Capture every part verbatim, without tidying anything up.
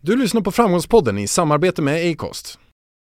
Du lyssnar på Framgångspodden i samarbete med Acast.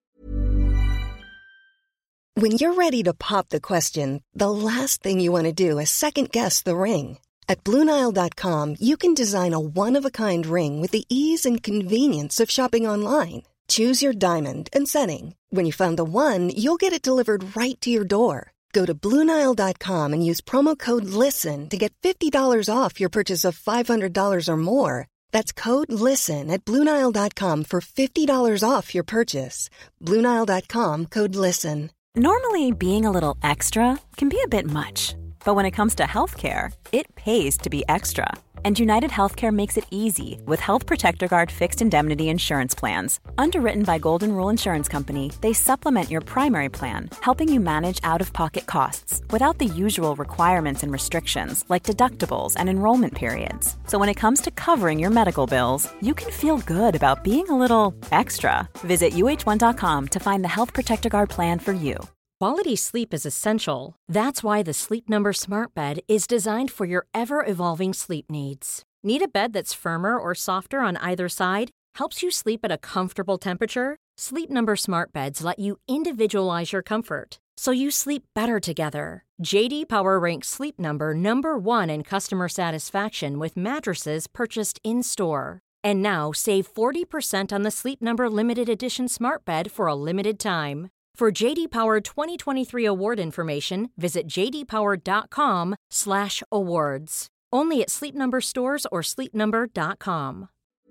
When you're ready to pop the question, the last thing you want to do is second-guess the ring. At Blue Nile dot com, you can design a one-of-a-kind ring with the ease and convenience of shopping online. Choose your diamond and setting. When you find the one, you'll get it delivered right to your door. Go to Blue Nile dot com and use promo code LISTEN to get fifty dollars off your purchase of five hundred dollars or more. That's code LISTEN at Blue Nile dot com for fifty dollars off your purchase. Blue Nile dot com, code LISTEN. Normally, being a little extra can be a bit much. But when it comes to healthcare, it pays to be extra. And United Healthcare makes it easy with Health Protector Guard fixed indemnity insurance plans. Underwritten by Golden Rule Insurance Company, they supplement your primary plan, helping you manage out-of-pocket costs without the usual requirements and restrictions like deductibles and enrollment periods. So when it comes to covering your medical bills, you can feel good about being a little extra. Visit U H one dot com to find the Health Protector Guard plan for you. Quality sleep is essential. That's why the Sleep Number Smart Bed is designed for your ever-evolving sleep needs. Need a bed that's firmer or softer on either side? Helps you sleep at a comfortable temperature? Sleep Number Smart Beds let you individualize your comfort, so you sleep better together. J D Power ranks Sleep Number number one in customer satisfaction with mattresses purchased in-store. And now, save forty percent on the Sleep Number Limited Edition Smart Bed for a limited time. For J D Power twenty twenty-three award information, visit j d power dot com slash awards. Only at Sleep Number stores or sleep number dot com.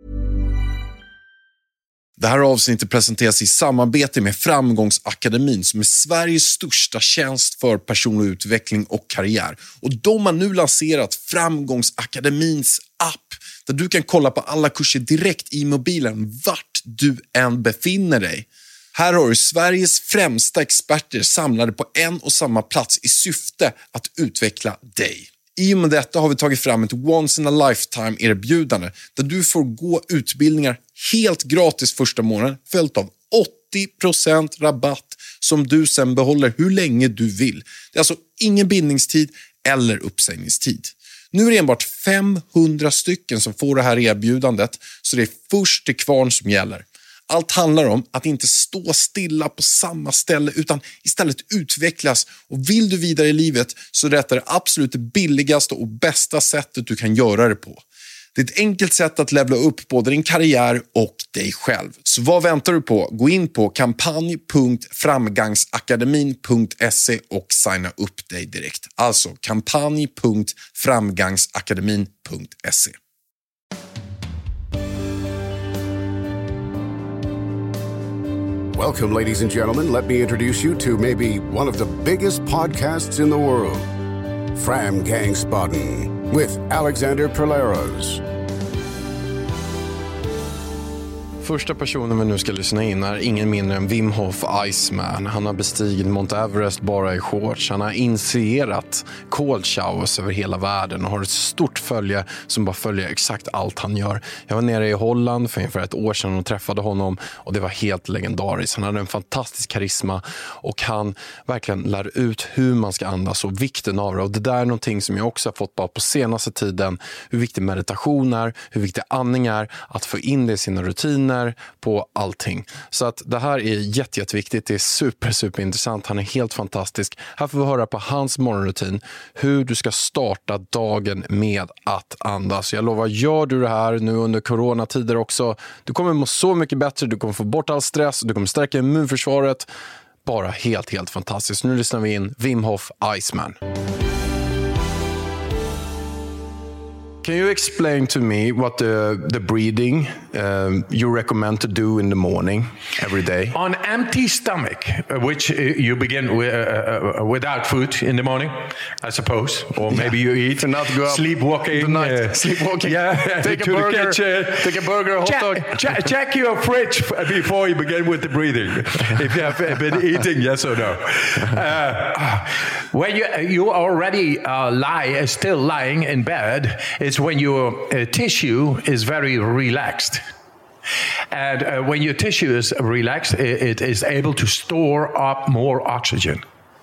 Det här avsnittet presenteras i samarbete med Framgångsakademin som är Sveriges största tjänst för personlig utveckling och karriär. Och de har nu lanserat Framgångsakademins app där du kan kolla på alla kurser direkt i mobilen vart du än befinner dig. Här har du Sveriges främsta experter samlade på en och samma plats i syfte att utveckla dig. I och med detta har vi tagit fram ett once in a lifetime erbjudande där du får gå utbildningar helt gratis första månaden följt av åttio procent rabatt som du sen behåller hur länge du vill. Det är alltså ingen bindningstid eller uppsägningstid. Nu är det enbart femhundra stycken som får det här erbjudandet så det är först till kvarn som gäller. Allt handlar om att inte stå stilla på samma ställe utan istället utvecklas. Och vill du vidare i livet så är detta det absolut billigaste och bästa sättet du kan göra det på. Det är ett enkelt sätt att levla upp både din karriär och dig själv. Så vad väntar du på? Gå in på kampanj punkt framgangsakademin punkt se och signa upp dig direkt. Alltså kampanj punkt framgangsakademin punkt se. Welcome, ladies and gentlemen. Let me introduce you to maybe one of the biggest podcasts in the world, Framgångsbodden, with Alexander Perleros. Första personen vi nu ska lyssna in är ingen mindre än Wim Hof Iceman. Han har bestigit Mount Everest bara i shorts. Han har initierat cold showers över hela världen och har ett stort följe som bara följer exakt allt han gör. Jag var nere i Holland för ungefär ett år sedan och träffade honom och det var helt legendariskt. Han hade en fantastisk karisma och han verkligen lär ut hur man ska andas och vikten av det. Och det där är någonting som jag också har fått bara på senaste tiden. Hur viktig meditation är, hur viktig andning är, att få in det i sina rutiner på allting. Så att det här är jätte, jätteviktigt. Det är super, super intressant. Han är helt fantastisk. Här får vi höra på hans morgonrutin hur du ska starta dagen med att andas. Jag lovar, gör du det här nu under coronatider också, du kommer må så mycket bättre. Du kommer få bort all stress. Du kommer stärka immunförsvaret. Bara helt, helt fantastiskt. Nu lyssnar vi in Wim Hof Iceman. Can you explain to me what the the breathing um, you recommend to do in the morning every day? On empty stomach, uh, which uh, you begin with, uh, uh, without food in the morning, I suppose, or yeah. maybe you eat, to not go up sleepwalking, tonight. uh, sleepwalking. Yeah, take a burger, kitchen. take a burger, hot check, dog. Check, check your fridge before you begin with the breathing. If you have been eating, yes or no. Uh, when you you already uh, lie, still lying in bed, is when your uh, tissue is very relaxed. And uh, when your tissue is relaxed, it, it is able to store up more oxygen.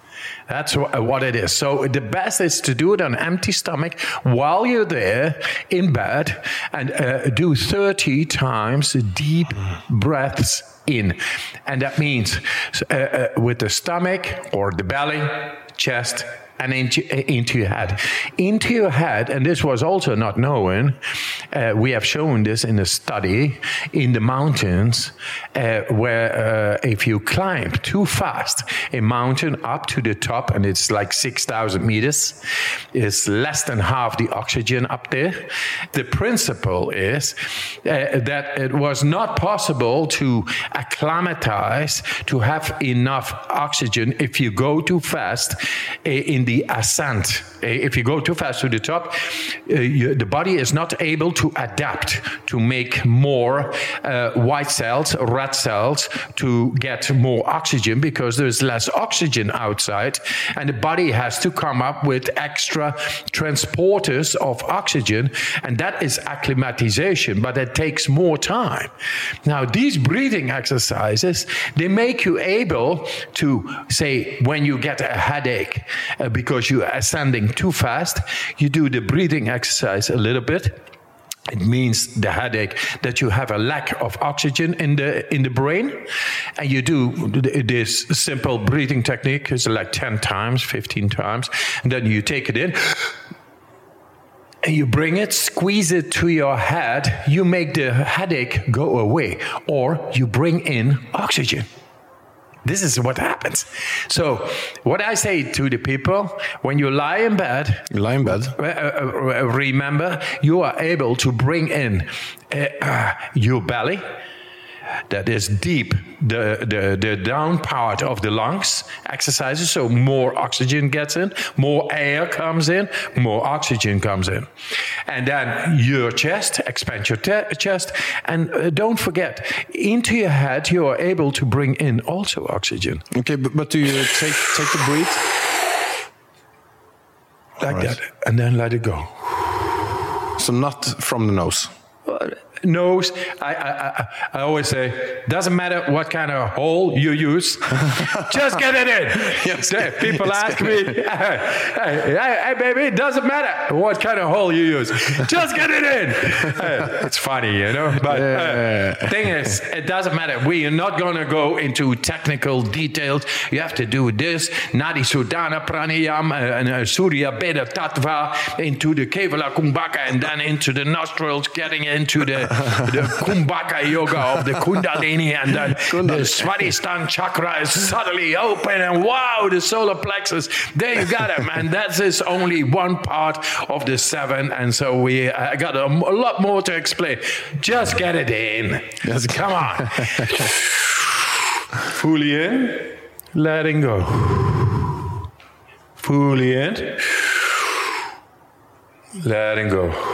That's what it is. So the best is to do it on empty stomach while you're there in bed and uh, do thirty times deep breaths in. And that means uh, uh, with the stomach or the belly, chest, and into, into your head. Into your head, and this was also not known, uh, we have shown this in a study in the mountains, uh, where uh, if you climb too fast a mountain up to the top, and it's like six thousand meters, it's less than half the oxygen up there. The principle is uh, that it was not possible to acclimatize, to have enough oxygen if you go too fast uh, in the ascent. If you go too fast to the top, uh, you, the body is not able to adapt to make more uh, white cells, red cells, to get more oxygen because there's less oxygen outside, and the body has to come up with extra transporters of oxygen, and that is acclimatization, but it takes more time. Now, these breathing exercises, they make you able to say, when you get a headache, uh, because you are ascending too fast, you do the breathing exercise a little bit. It means the headache that you have a lack of oxygen in the in the brain, and you do this simple breathing technique. It's like ten times, fifteen times, and then you take it in. And you bring it, squeeze it to your head. You make the headache go away, or you bring in oxygen. This is what happens. So what I say to the people, when you lie in bed, you lie in bed. Uh, uh, remember, you are able to bring in uh, uh, your belly, that is deep, the, the, the down part of the lungs exercises, so more oxygen gets in, more air comes in, more oxygen comes in. And then your chest, expand your te- chest, and uh, don't forget, into your head you are able to bring in also oxygen. Okay, but, but do you take, take the breath? Like right. that, and then let it go. So not from the nose? Nose, I, I, I always say, doesn't matter what kind of hole you use, just get it in. Yes. People yes. ask me, hey, hey, hey, baby, it doesn't matter what kind of hole you use, just get it in. Hey, it's funny, you know, but yeah. uh, thing is, it doesn't matter. We are not going to go into technical details. You have to do this, Nadi Sudana Pranayam, and uh, Surya Beda Tattva, into the Kevala Kumbhaka, and then into the nostrils, getting into the the Kumbhaka yoga of the Kundalini, and then the Swadhisthana chakra is suddenly open, and wow, the solar plexus, there you got it, man. That is only one part of the seven, and so we uh, got a, a lot more to explain. Just get it in. Just come on. Fully in, letting go. Fully in, letting go.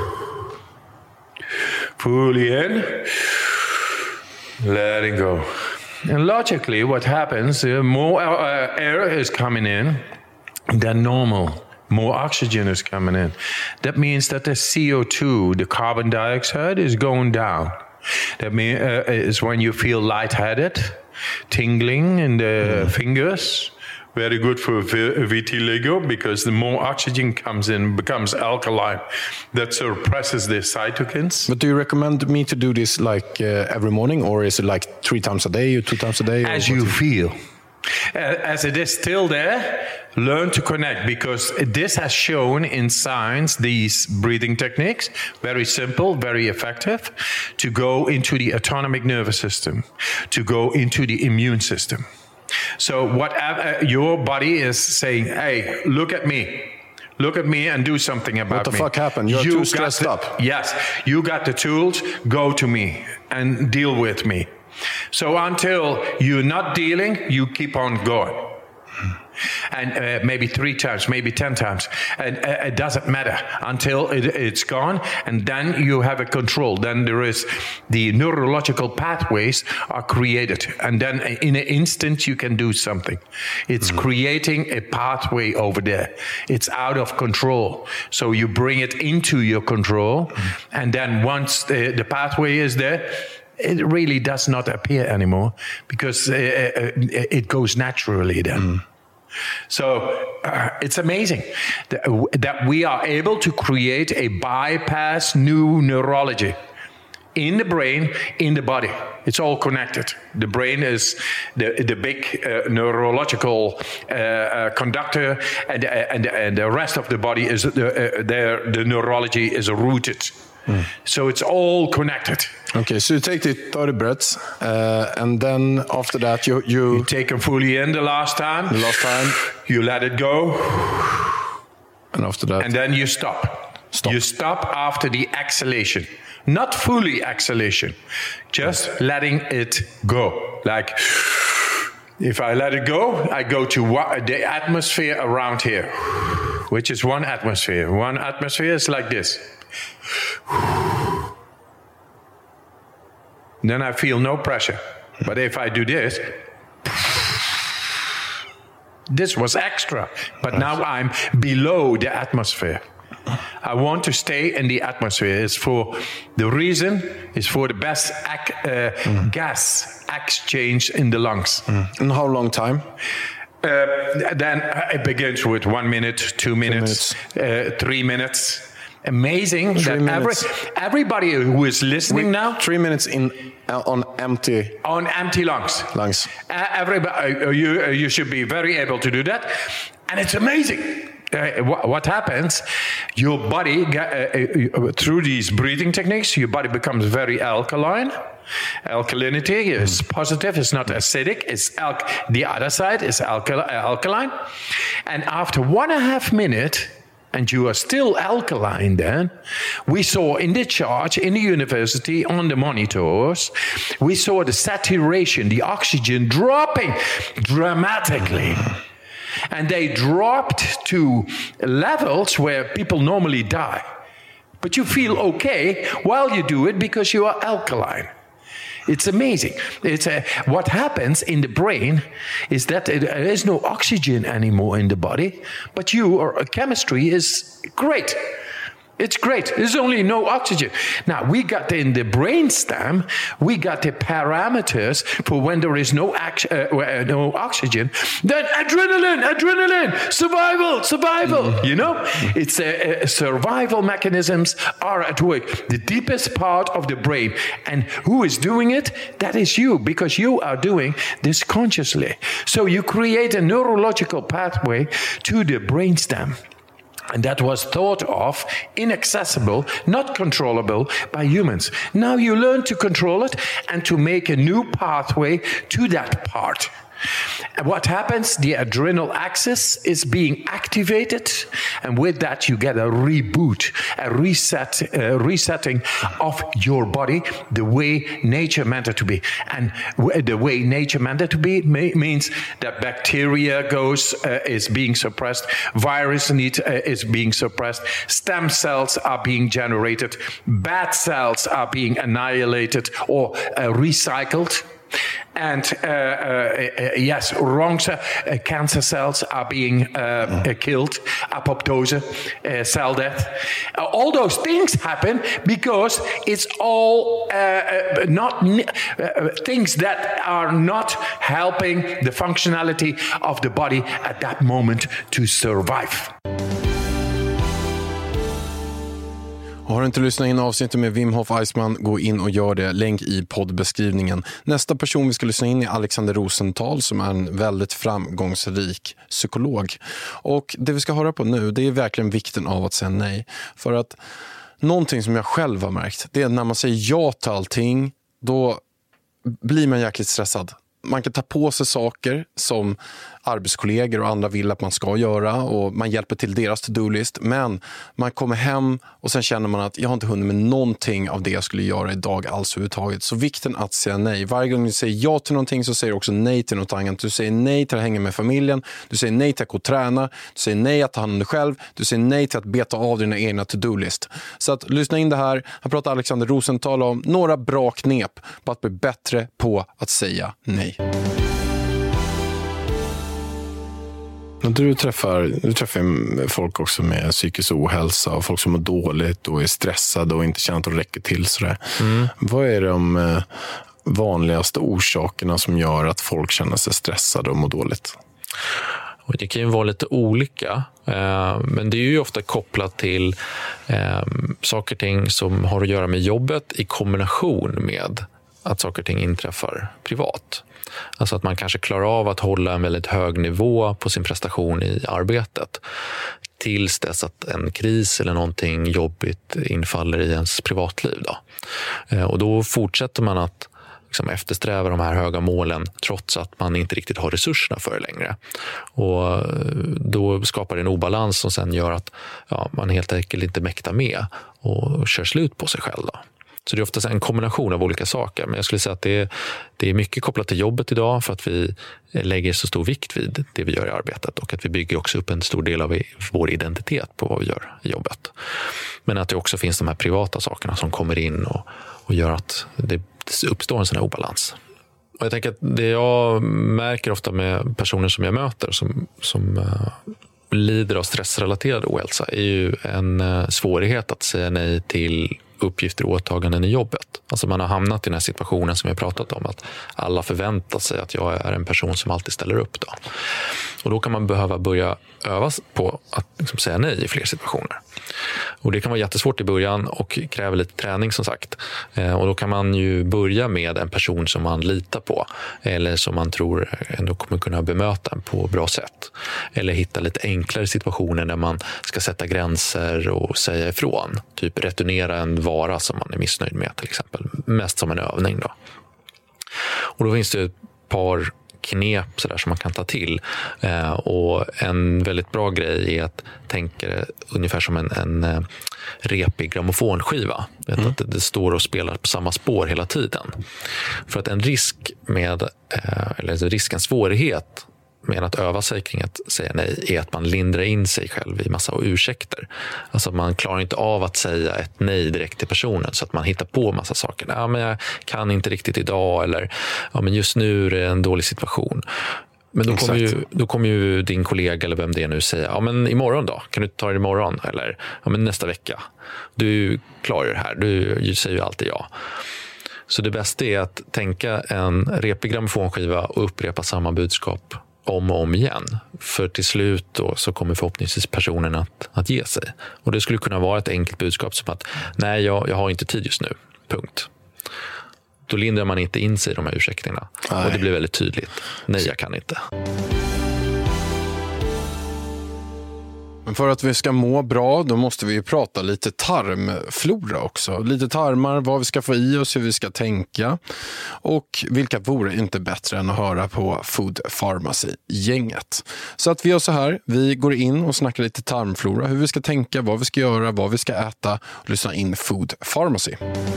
Fully in, letting go. And logically, what happens, uh, more uh, air is coming in than normal. More oxygen is coming in. That means that the C O two, the carbon dioxide, is going down. That means uh, is when you feel lightheaded, tingling in the mm. fingers. Very good for vitiligo, because the more oxygen comes in, becomes alkaline. That suppresses the cytokines. But do you recommend me to do this like uh, every morning, or is it like three times a day or two times a day? As you feel. As it is still there, learn to connect, because this has shown in science, these breathing techniques, very simple, very effective, to go into the autonomic nervous system, to go into the immune system. So whatever your body is saying, hey, look at me. Look at me and do something about me. What the me. fuck happened? You're you too stressed the, up. Yes. You got the tools. Go to me and deal with me. So until you're not dealing, you keep on going. And uh, maybe three times, maybe ten times. And uh, it doesn't matter until it, it's gone. And then you have a control. Then there is the neurological pathways are created. And then in an instant, you can do something. It's mm-hmm. creating a pathway over there. It's out of control. So you bring it into your control. Mm-hmm. And then once the, the pathway is there, it really does not appear anymore, because uh, uh, it goes naturally then. Mm. So uh, it's amazing that, that we are able to create a bypass new neurology in the brain, in the body. It's all connected. The brain is the the big uh, neurological uh, uh, conductor, and and and the rest of the body is the uh, there. The neurology is rooted. Mm. So it's all connected. Okay, so you take the thirty breaths, uh, and then after that you, you... You take them fully in the last time. The last time. You let it go. And after that... And then you stop. Stop. You stop after the exhalation. Not fully exhalation. Just yes. letting it go. Like, if I let it go, I go to what, the atmosphere around here, which is one atmosphere. One atmosphere is like this. Then I feel no pressure. But if I do this, this was extra. But now I'm below the atmosphere. I want to stay in the atmosphere. It's for the reason is for the best ac- uh, mm. gas exchange in the lungs. Mm. And how long time? Uh, then it begins with one minute, two minutes, minutes. Uh, three minutes. Amazing three that minutes. every, everybody who is listening Wait, now, three minutes in uh, on empty on empty lungs. Lungs. Uh, everybody, uh, you uh, you should be very able to do that, and it's amazing. Uh, what, what happens? Your body, uh, uh, through these breathing techniques, your body becomes very alkaline. Alkalinity is positive, it's not acidic, it's al- the other side is alkal- alkaline. And after one and a half minute, and you are still alkaline then, we saw in the chart, in the university, on the monitors, we saw the saturation, the oxygen dropping dramatically. And they dropped to levels where people normally die. But you feel okay while you do it because you are alkaline. It's amazing. It's a, what happens in the brain is that there is no oxygen anymore in the body, but you or chemistry is great. It's great. There's only no oxygen. Now, we got in the brainstem, we got the parameters for when there is no, act, uh, no oxygen. Then adrenaline, adrenaline, survival, survival. Mm-hmm. You know, it's uh, uh, survival mechanisms are at work. The deepest part of the brain. And who is doing it? That is you, because you are doing this consciously. So you create a neurological pathway to the brainstem. And that was thought of inaccessible, not controllable by humans. Now you learn to control it and to make a new pathway to that part. And what happens? The adrenal axis is being activated, and with that you get a reboot, a reset, uh, resetting of your body the way nature meant it to be. And w- the way nature meant it to be may- means that bacteria goes uh, is being suppressed, virus need, uh, is being suppressed, stem cells are being generated, bad cells are being annihilated or uh, recycled. And uh, uh, yes, wrong ce- uh, cancer cells are being uh, uh, killed, apoptose, uh, cell death. Uh, all those things happen because it's all uh, uh, not uh, things that are not helping the functionality of the body at that moment to survive. Har du inte lyssnat in avsnittet med Wim Hof Iceman, gå in och gör det. Länk i poddbeskrivningen. Nästa person vi ska lyssna in är Alexander Rosenthal, som är en väldigt framgångsrik psykolog. Och det vi ska höra på nu, det är verkligen vikten av att säga nej. För att någonting som jag själv har märkt, det är när man säger ja till allting, då blir man jäkligt stressad. Man kan ta på sig saker som arbetskollegor och andra vill att man ska göra, och man hjälper till deras to-do-list, men man kommer hem och sen känner man att jag har inte hunnit med någonting av det jag skulle göra idag alls överhuvudtaget. Så vikten att säga nej. Varje gång du säger ja till någonting så säger du också nej till något annat. Du säger nej till att hänga med familjen, du säger nej till att gå och träna, du säger nej att ta hand om dig själv, du säger nej till att beta av dina egna to-do-list. Så att lyssna in det här. Han pratar Alexander Rosenthal om några bra knep på att bli bättre på att säga nej. Du träffar, du träffar folk också med psykisk ohälsa och folk som mår dåligt och är stressade och inte känner att de räcker till. Sådär. Mm. Vad är de vanligaste orsakerna som gör att folk känner sig stressade och mår dåligt? Och det kan ju vara lite olika, eh, men det är ju ofta kopplat till eh, saker och ting som har att göra med jobbet i kombination med att saker och ting inträffar privat. Alltså att man kanske klarar av att hålla en väldigt hög nivå på sin prestation i arbetet tills dess att en kris eller någonting jobbigt infaller i ens privatliv. Då. Eh, och då fortsätter man att liksom eftersträva de här höga målen trots att man inte riktigt har resurserna för det längre. Och då skapar det en obalans som sen gör att ja, man helt enkelt inte mäktar med och kör slut på sig själv. Då. Så det är ofta en kombination av olika saker. Men jag skulle säga att det är, det är mycket kopplat till jobbet idag för att vi lägger så stor vikt vid det vi gör i arbetet och att vi bygger också upp en stor del av vår identitet på vad vi gör i jobbet. Men att det också finns de här privata sakerna som kommer in och, och gör att det uppstår en sån här obalans. Och jag tänker att det jag märker ofta med personer som jag möter som, som uh, lider av stressrelaterad ohälsa är ju en uh, svårighet att säga nej till uppgifter och åtaganden i jobbet. Alltså man har hamnat i den här situationen som jag pratat om, att alla förväntar sig att jag är en person som alltid ställer upp. Då. Och då kan man behöva börja öva på att liksom säga nej i fler situationer. Och det kan vara jättesvårt i början och kräver lite träning som sagt. Eh, och då kan man ju börja med en person som man litar på eller som man tror ändå kommer kunna bemöta en på bra sätt. Eller hitta lite enklare situationer där man ska sätta gränser och säga ifrån. Typ returnera en vara som man är missnöjd med till exempel. Mest som en övning då. Och då finns det ett par knep så där som man kan ta till. Eh, och en väldigt bra grej är att tänka ungefär som en, en eh, repig grammofonskiva. Vet mm. att det, det står och spelar på samma spår hela tiden. För att en risk med, eh, eller risk, en svårighet med att öva sig kring att säga nej är att man lindrar in sig själv i massa ursäkter. Alltså man klarar inte av att säga ett nej direkt till personen så att man hittar på massa saker. Ja, men jag kan inte riktigt idag eller ja, men just nu är det en dålig situation. Men då kommer, ju, då kommer ju din kollega eller vem det är nu säga ja men imorgon då, kan du ta det imorgon eller ja, men nästa vecka. Du klarar det här, du säger ju alltid ja. Så det bästa är att tänka en repig grammofonskiva och upprepa samma budskap om och om igen. För till slut då så kommer förhoppningsvis personen att, att ge sig. Och det skulle kunna vara ett enkelt budskap som att nej, jag, jag har inte tid just nu. Punkt. Då lindrar man inte in sig i de här ursäkterna. Nej. Och det blir väldigt tydligt. Nej, jag kan inte. Men för att vi ska må bra, då måste vi ju prata lite tarmflora också. Lite tarmar, vad vi ska få i oss, hur vi ska tänka. Och vilka vore inte bättre än att höra på Food Pharmacy-gänget. Så att vi gör så här, vi går in och snackar lite tarmflora, hur vi ska tänka, vad vi ska göra, vad vi ska äta. Och lyssna in Food Pharmacy.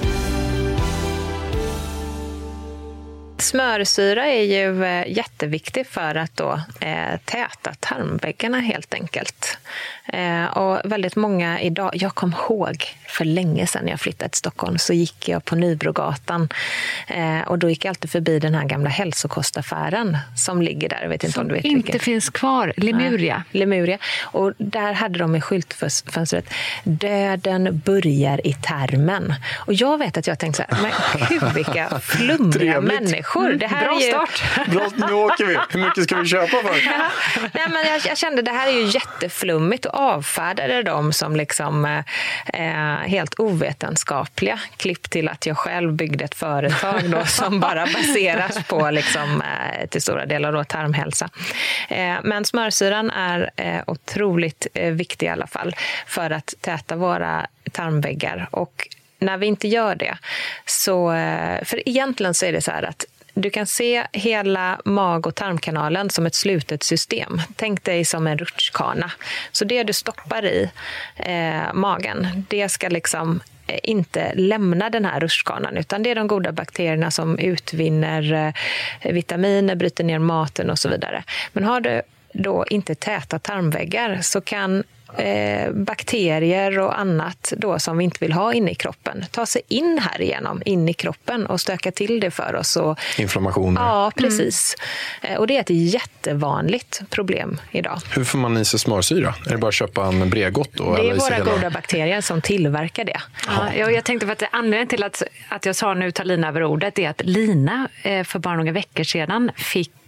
Smörsyra är ju jätteviktig för att då, eh, täta tarmväggarna helt enkelt. Eh, och väldigt många idag, jag kom ihåg för länge sedan jag flyttade till Stockholm så gick jag på Nybrogatan eh, och då gick jag alltid förbi den här gamla hälsokostaffären som ligger där. Jag vet inte som om du vet inte vilken. Finns kvar, Lemuria. Nej, Lemuria. Och där hade de i skyltfönstret döden börjar i tarmen. Och jag vet att jag tänkte så här, men gud vilka flummiga människor. Det här Bra är ju... start. Bra, nu åker vi. Hur mycket ska vi köpa för? Ja. Nej, men jag, jag kände det här är ju jätteflummigt och avfärdade dem som liksom eh, helt ovetenskapliga. Klipp till att jag själv byggde ett företag då, som bara baseras på liksom, eh, till stora delar då, tarmhälsa. Eh, men smörsyran är eh, otroligt eh, viktig i alla fall för att täta våra tarmväggar. Och när vi inte gör det så, för egentligen så är det så här att du kan se hela mag- och tarmkanalen som ett slutet system. Tänk dig som en rutschkana. Så det du stoppar i eh, magen, det ska liksom inte lämna den här rutschkanan, utan det är de goda bakterierna som utvinner eh, vitaminer, bryter ner maten och så vidare. Men har du då inte täta tarmväggar så kan Eh, bakterier och annat då som vi inte vill ha inne i kroppen ta sig in här igenom, in i kroppen och stöka till det för oss. Och, inflammationer. Ja, precis. Mm. Eh, och det är ett jättevanligt problem idag. Hur får man i sig smörsyra? Är det bara att köpa en Bregott då? Det är eller våra hela... goda bakterier som tillverkar det. Ja, jag, jag tänkte för att anledningen till att, att jag sa nu tar Lina över ordet är att Lina eh, för bara några veckor sedan fick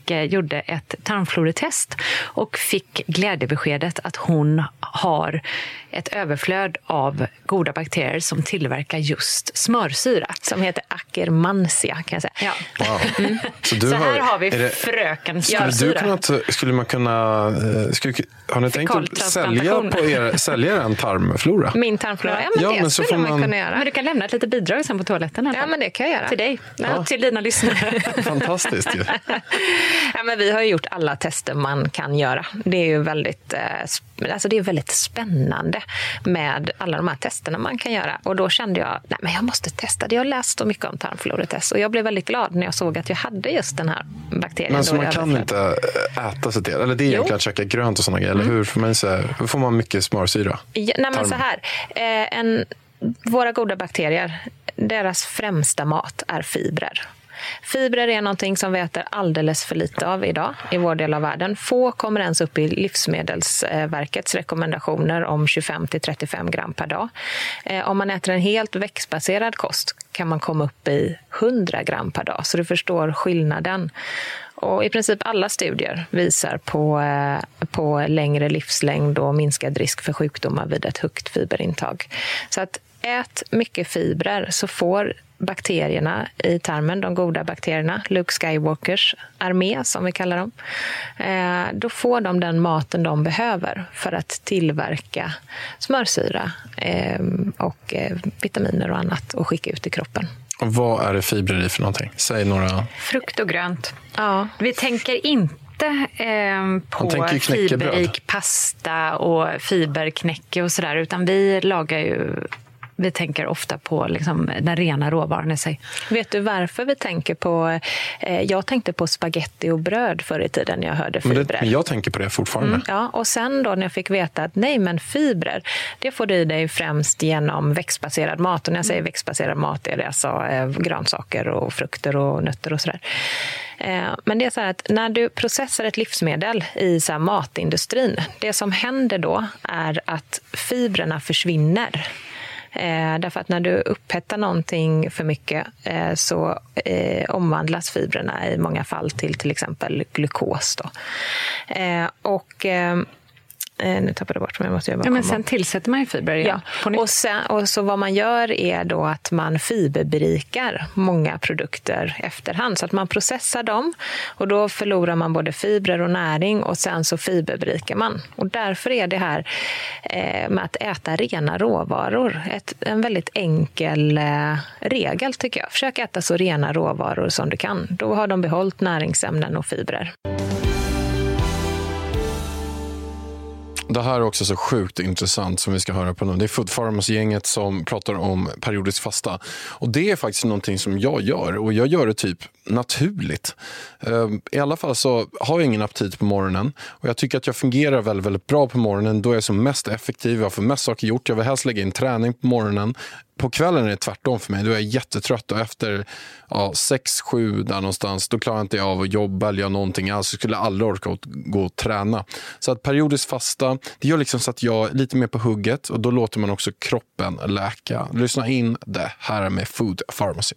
och eh, gjorde ett tarmfloretest och fick glädjebeskedet att hon har ett överflöd av goda bakterier som tillverkar just smörsyra. Som heter Akkermansia, kan jag säga. Ja. Wow. Mm. Så, du Så här har, har vi det, fröken skulle, du smörsyra. kunna, skulle man kunna... Skulle, har ni tänkt att sälja, på er, sälja en tarmflora? Min tarmflora? Ja, men ja, det men skulle så får man man kunna göra. Men du kan lämna ett litet bidrag sen på toaletten. Ja, men det kan jag göra. Till dig. Ja. Ja. Till dina lyssnare. Fantastiskt ju. Ja, men vi har ju gjort alla tester man kan göra. Det är ju väldigt, alltså det är väldigt spännande med alla de här testerna man kan göra. Och då kände jag, nej men jag måste testa det. Jag har läst så mycket om tarmfloretest och jag blev väldigt glad när jag såg att jag hade just den här bakterien. Men så man kan överflöd. inte äta sig till, eller det är egentligen att käka grönt och sådana grejer, eller hur? Får man, säga, hur får man mycket smörsyra? Ja, nej men så här, eh, en, våra goda bakterier, deras främsta mat är fibrer. Fibrer är någonting som vi äter alldeles för lite av idag i vår del av världen. Få kommer ens upp i Livsmedelsverkets rekommendationer om tjugofem till trettiofem gram per dag. Eh, om man äter en helt växtbaserad kost kan man komma upp i hundra gram per dag. Så du förstår skillnaden. Och i princip alla studier visar på, eh, på längre livslängd och minskad risk för sjukdomar vid ett högt fiberintag. Så att ät mycket fibrer så får bakterierna i tarmen, de goda bakterierna, Luke Skywalkers armé som vi kallar dem, eh, då får de den maten de behöver för att tillverka smörsyra eh, och eh, vitaminer och annat och skicka ut i kroppen. Och vad är det fibrer i för någonting? Säg några... Frukt och grönt. Ja. Vi tänker inte eh, på fiberrik pasta och fiberknäcke och sådär, utan vi lagar ju... Vi tänker ofta på liksom den rena råvaran i sig. Vet du varför vi tänker på... Eh, jag tänkte på spaghetti och bröd förr i tiden när jag hörde fibrer. Men, det, men jag tänker på det fortfarande. Mm, ja, och sen då när jag fick veta att nej, men fibrer, det får du i dig främst genom växtbaserad mat. Och när jag säger växtbaserad mat är det alltså eh, grönsaker och frukter och nötter och sådär. Eh, men det är så här att när du processar ett livsmedel i så här matindustrin, det som händer då är att fibrerna försvinner. Eh, därför att när du upphettar någonting för mycket eh, så eh, omvandlas fibrerna i många fall till till exempel glukos. Då. Eh, och... Eh, Nu tappade jag bort, men jag måste jobba. Ja, men sen tillsätter man ju fibrer igen. Ja. Och, sen, och så vad man gör är då att man fiberberikar många produkter efterhand. Så att man processar dem och då förlorar man både fibrer och näring och sen så fiberberikar man. Och därför är det här eh, med att äta rena råvaror ett, en väldigt enkel eh, regel tycker jag. Försök äta så rena råvaror som du kan. Då har de behållit näringsämnen och fibrer. Det här är också så sjukt intressant som vi ska höra på nu. Det är Food Pharmacy-gänget som pratar om periodisk fasta. Och det är faktiskt någonting som jag gör. Och jag gör det typ naturligt. I alla fall så har jag ingen aptit på morgonen. Och jag tycker att jag fungerar väldigt, väldigt bra på morgonen. Då är jag som mest effektiv. Jag får mest saker gjort. Jag vill helst lägga in träning på morgonen. På kvällen är det tvärtom för mig. Då är jag jättetrött och efter ja, sex sju där någonstans då klarar jag inte av att jobba eller göra någonting. Alltså skulle jag aldrig orka att gå och träna. Så att periodiskt fasta, det gör liksom så att jag är lite mer på hugget och då låter man också kroppen läka. Lyssna in det här med Food Pharmacy.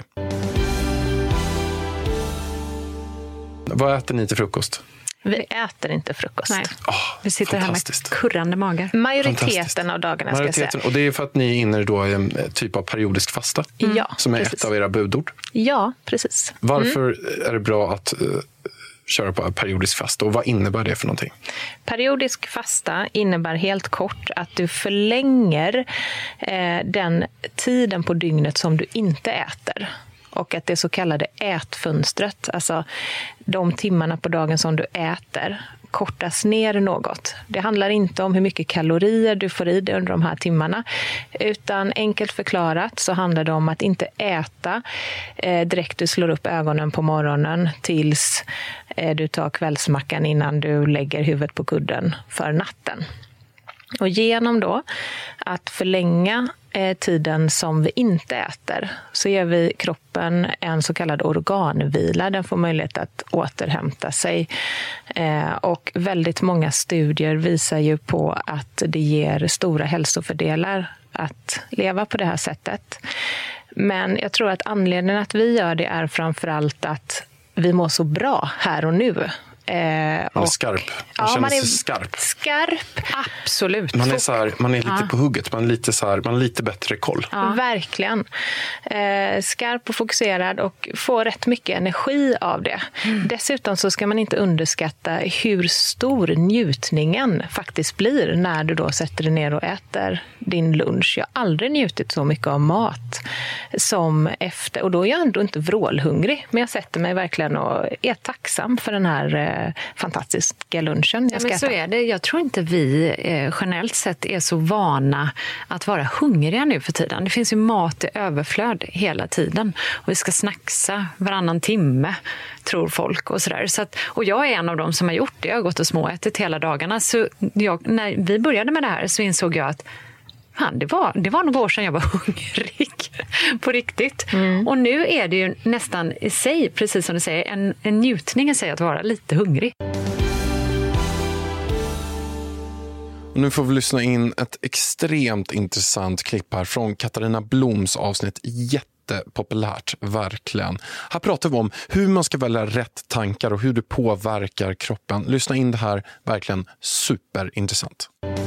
Vad äter ni till frukost? Vi äter inte frukost. Nej. Oh, vi sitter här med kurrande magar. Majoriteten av dagarna ska jag säga. Och det är för att ni är inne då i en typ av periodisk fasta. Mm. Ja, som är precis. ett av era budord. Ja, precis. Varför mm. är det bra att uh, köra på periodisk fasta och vad innebär det för någonting? Periodisk fasta innebär helt kort att du förlänger eh, den tiden på dygnet som du inte äter. Och att det så kallade ätfönstret, alltså de timmarna på dagen som du äter, kortas ner något. Det handlar inte om hur mycket kalorier du får i dig under de här timmarna, utan enkelt förklarat så handlar det om att inte äta eh, direkt du slår upp ögonen på morgonen tills eh, du tar kvällsmackan innan du lägger huvudet på kudden för natten. Och genom då att förlänga eh, tiden som vi inte äter så ger vi kroppen en så kallad organvila. Den får möjlighet att återhämta sig. Eh, och väldigt många studier visar ju på att det ger stora hälsofördelar att leva på det här sättet. Men jag tror att anledningen att vi gör det är framförallt att vi mår så bra här och nu. Eh, man är skarp. Man ja, känner man sig är skarp. Skarp, absolut. Man är, så här, man är lite ja. på hugget. Man är lite, så här, man har lite bättre koll. Ja. Verkligen. Eh, skarp och fokuserad och får rätt mycket energi av det. Mm. Dessutom så ska man inte underskatta hur stor njutningen faktiskt blir när du då sätter dig ner och äter din lunch. Jag har aldrig njutit så mycket av mat som efter. Och då är jag ändå inte vrålhungrig. Men jag sätter mig verkligen och är tacksam för den här eh, fantastiska lunchen jag ska ja, men så äta. är det. Jag tror inte vi eh, generellt sett är så vana att vara hungriga nu för tiden. Det finns ju mat i överflöd hela tiden. Och vi ska snacksa varannan timme, tror folk. Och, sådär. Så att, och jag är en av dem som har gjort det. Jag har gått och småätit hela dagarna. Så jag, när vi började med det här så insåg jag att fan, det, var, det var några år sedan jag var hungrig på riktigt. Mm. Och nu är det ju nästan i sig, precis som du säger, en, en njutning i sig att vara lite hungrig. Och nu får vi lyssna in ett extremt intressant klipp här från Katarina Bloms avsnitt. Jättepopulärt, verkligen. Här pratar vi om hur man ska välja rätt tankar och hur det påverkar kroppen. Lyssna in det här, verkligen superintressant.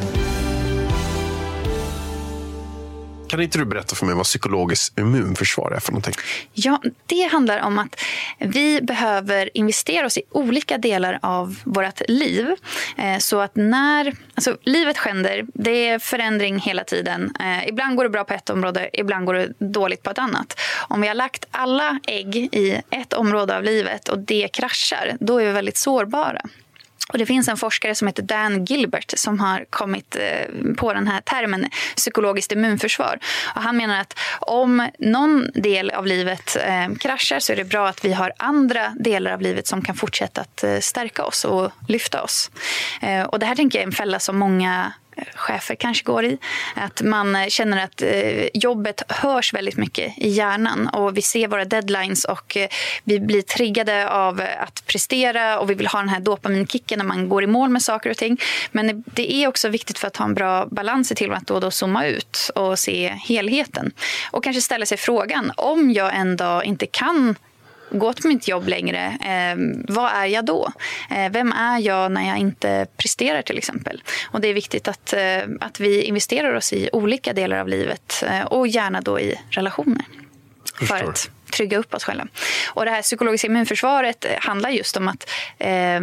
Kan inte du berätta för mig vad psykologiskt immunförsvar är för någonting? Ja, det handlar om att vi behöver investera oss i olika delar av vårt liv. Så att när... Alltså, livet händer, det är förändring hela tiden. Ibland går det bra på ett område, ibland går det dåligt på ett annat. Om vi har lagt alla ägg i ett område av livet och det kraschar, då är vi väldigt sårbara. Och det finns en forskare som heter Dan Gilbert som har kommit på den här termen psykologiskt immunförsvar. Och han menar att om någon del av livet eh, kraschar så är det bra att vi har andra delar av livet som kan fortsätta att eh, stärka oss och lyfta oss. Eh, och det här tänker jag är en fälla som många chefer kanske går i. Att man känner att eh, jobbet hörs väldigt mycket i hjärnan och vi ser våra deadlines och eh, vi blir triggade av att prestera och vi vill ha den här dopaminkicken när man går i mål med saker och ting. Men det är också viktigt för att ha en bra balans i tillvaron att då, då zooma ut och se helheten. Och kanske ställa sig frågan, om jag en dag inte kan gå till mitt jobb längre, eh, vad är jag då? Eh, vem är jag när jag inte presterar till exempel? Och det är viktigt att, eh, att vi investerar oss i olika delar av livet eh, och gärna då i relationer. Förstår. För att trygga upp oss själva. Och det här psykologiska immunförsvaret handlar just om att eh,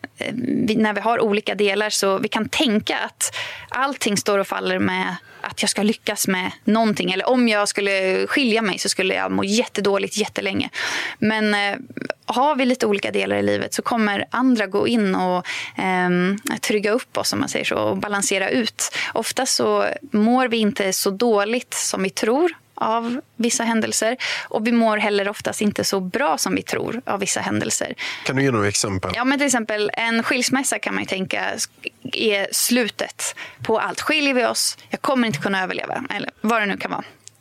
vi, när vi har olika delar så vi kan tänka att allting står och faller med att jag ska lyckas med någonting. Eller om jag skulle skilja mig så skulle jag må jättedåligt jättelänge. Men eh, har vi lite olika delar i livet så kommer andra gå in och eh, trygga upp oss, som man säger så, och balansera ut. Ofta så mår vi inte så dåligt som vi tror av vissa händelser och vi mår heller oftast inte så bra som vi tror av vissa händelser. Kan du ge några exempel? Ja, men till exempel en skilsmässa kan man ju tänka är slutet på allt. Skiljer vi oss, jag kommer inte kunna överleva, eller vad det nu kan vara.